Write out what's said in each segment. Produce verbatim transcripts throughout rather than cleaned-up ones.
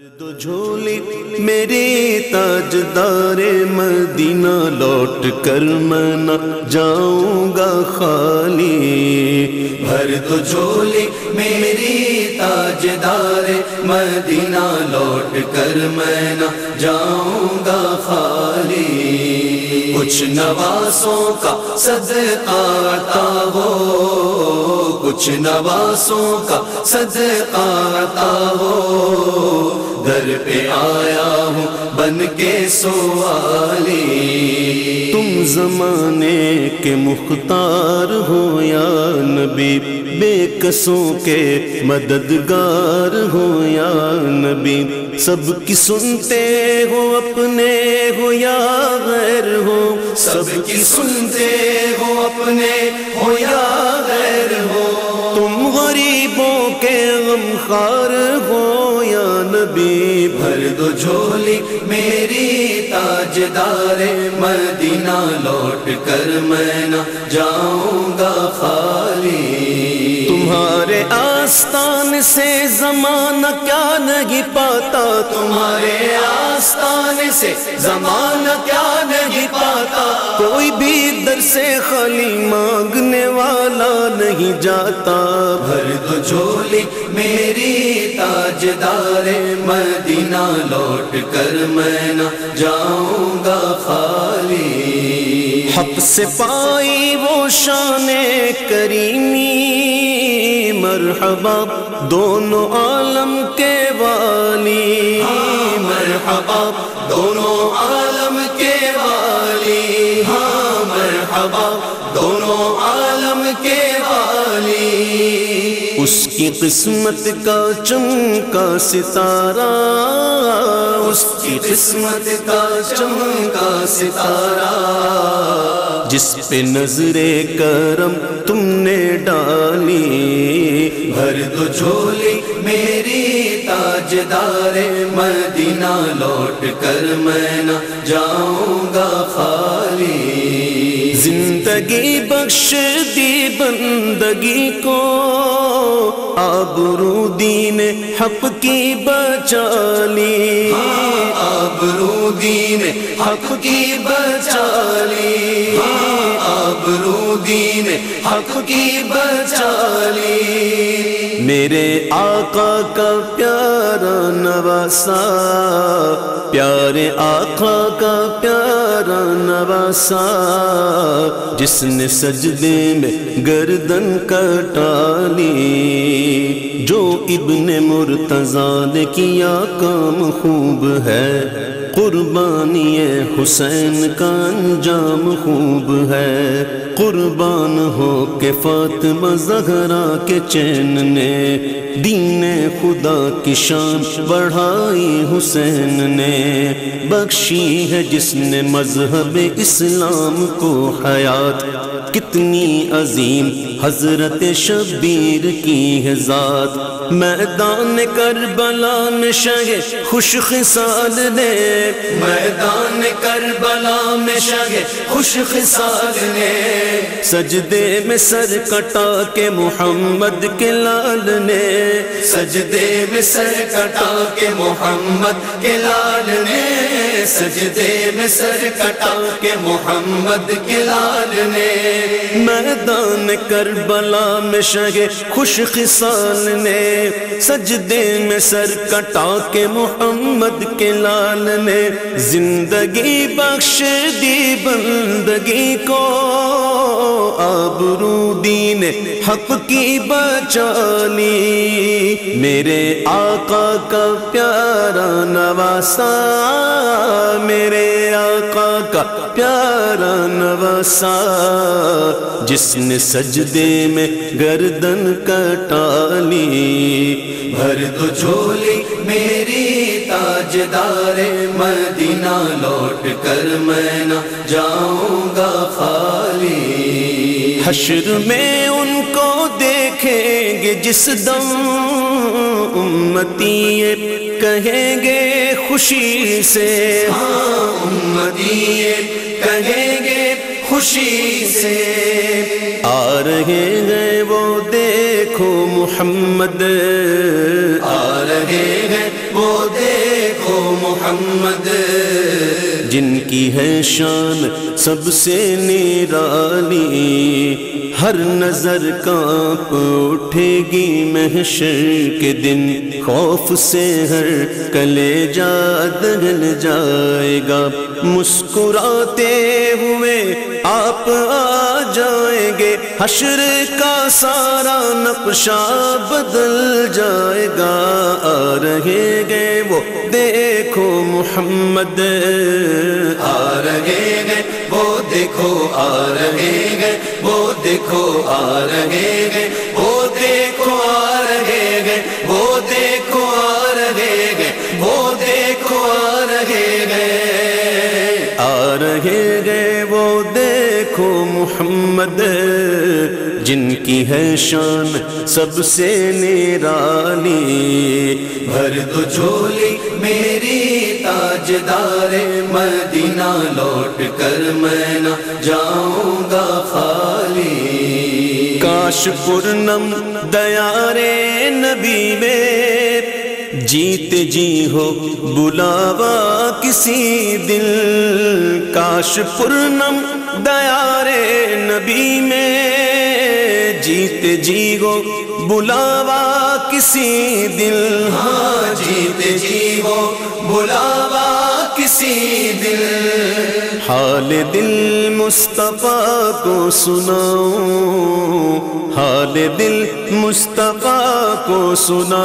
تو جھولی میری تاجدار مدینہ، لوٹ کر میں نہ جاؤں گا خالی۔ بھر دو جھولی میری تاجدار مدینہ، لوٹ کر میں نہ جاؤں گا خالی۔ کچھ نواسوں کا صدقہ عطا ہو، کچھ نواسوں کا صدقہ عطا ہو، در پہ آیا ہوں بن کے سوالی۔ تم زمانے کے مختار ہو یا نبی، بے کسوں کے مددگار ہو یا نبی، سب کی سنتے ہو اپنے ہو یا غیر ہو، سب کی سنتے ہو اپنے ہو یا غیر ہو، تم غریبوں کے غمخوار ہو یا نبی۔ بھر دو جھولی میری تاجدار مدینہ، لوٹ کر میں نہ جاؤں گا خالی۔ تمہارے آستان سے زمانہ کیا نہیں پاتا، تمہارے آستان سے زمانہ کیا نہیں پاتا، کوئی بھی در سے خالی مانگنے والا نہیں جاتا۔ بھر دو جھولی میری تاجدار مدینہ، لوٹ کر میں نہ جاؤں گا خالی۔ حق سے پائی وہ شان کریمی، مرحبا دونوں عالم کے والی، ہاں مرحبا دونوں عالم کے والی، ہاں مرحبا دونوں عالم کے والی۔ اس کی قسمت کا چمکا ستارہ، اس کی قسمت کا چمکا ستارہ، جس پہ نظر کرم تم نے ڈالی۔ بھر دو جھولی میری تاجدار مدینہ، لوٹ کر میں نہ جاؤں گا خالی۔ زندگی بخش دی بندگی کو، آبرو دین حق کی بچا لی، ہاں آبرو دین حق کی بچا لی، ہاں آبرو دین حق کی بچا لی۔ میرے آقا کا پیارا نواسا، پیارے آقا کا پیارا نواسا، جس نے سجدے میں گردن کٹا لی۔ جو ابن مرتضیٰ نے کیا کام خوب ہے، قربانی حسین کا انجام خوب ہے۔ قربان ہو کے فاطمہ زہرا کے چین نے، دین خدا کی شان بڑھائی حسین نے۔ بخشی ہے جس نے مذہب اسلام کو حیات، کتنی عظیم حضرت شبیر کی ہے ذات۔ میدان کربلا میں شہ خوش خصال نے، میدان کربلا میں شہ خوش خصال نے، سجدے میں سر کٹا کے محمد کے لال نے، سجدے میں سر کٹا کے محمد کے لال نے، سجدے میں سر کٹا کے محمد کے لال نے۔ میدان کربلا میں شہ خوش خصال نے، سجدے میں سر کٹا کے محمد کے لال نے، زندگی بخش دی بندگی کو، آبرو دین حق کی بچا لی۔ میرے آقا کا پیارا نواسا، میرے آقا کا پیارا نواسا، جس نے سجدے میں گردن کٹا لی۔ بھر دو جھولی میری تاجدار مدینہ، لوٹ کر میں نہ جاؤں گا خالی۔ حشر میں ان کو دیکھیں گے جس دم، امتی یہ کہیں گے خوشی سے، ہاں امتی یہ کہیں گے خوشی سے۔ آ رہے ہیں وہ دیکھو محمد، آ رہے ہیں وہ دیکھو دیکھو محمد، جن کی ہے شان سب سے نرالی، ہر نظر کانپ اٹھے گی محشر کے دن، خوف سے ہر کلیجہ دہل جائے گا، مسکراتے ہوئے آپ آ جائیں گے، حشر کا سارا نقشہ بدل جائے گا، آ رہے گے وہ دیکھو محمد، آ رہے گے وہ دیکھو، آ رہے گے وہ دیکھو، آ رہے گے وہ دیکھو، آ رہے گے وہ دیکھو، آ رہے گے وہ دیکھو، آ رہے گے، آ رہے گے وہ دیکھو محمد، جن کی ہے شان سب سے نرالی، بھر دو جھولی میری تاجدار مدینہ، لوٹ کر میں نہ جاؤں گا خالی، کاش پورنم دیارے نبی میں جیتے جی ہو بلاوا کسی دل، کاش پورنم دیارے نبی میں جیتے جی ہو بلاوا کسی دل، ہاں جیتے جی ہو بلاوا کسی دل، حال دل مصطفیٰ کو سناؤں، حال دل مصطفیٰ کو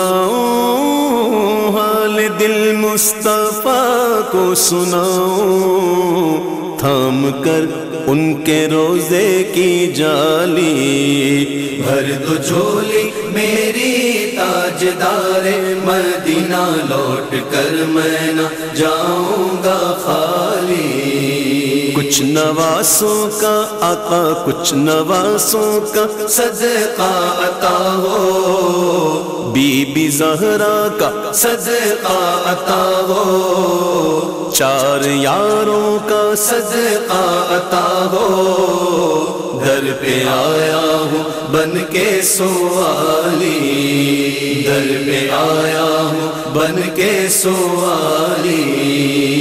سناؤں، حال دل مصطفیٰ کو سناؤں، تھام کر ان کے روزے کی جالی، بھر دو جھولی میری تاجدار مدینہ، لوٹ کر میں نہ جاؤں گا خالی، کچھ نواسوں کا آقا، کچھ نواسوں کا صدقہ عطا ہو، بی بی زہرا کا صدقہ عطا ہو، چار یاروں کا صدقہ عطا ہو، در پہ آیا ہوں بن کے سوالی، در پہ آیا ہوں بن کے سوالی،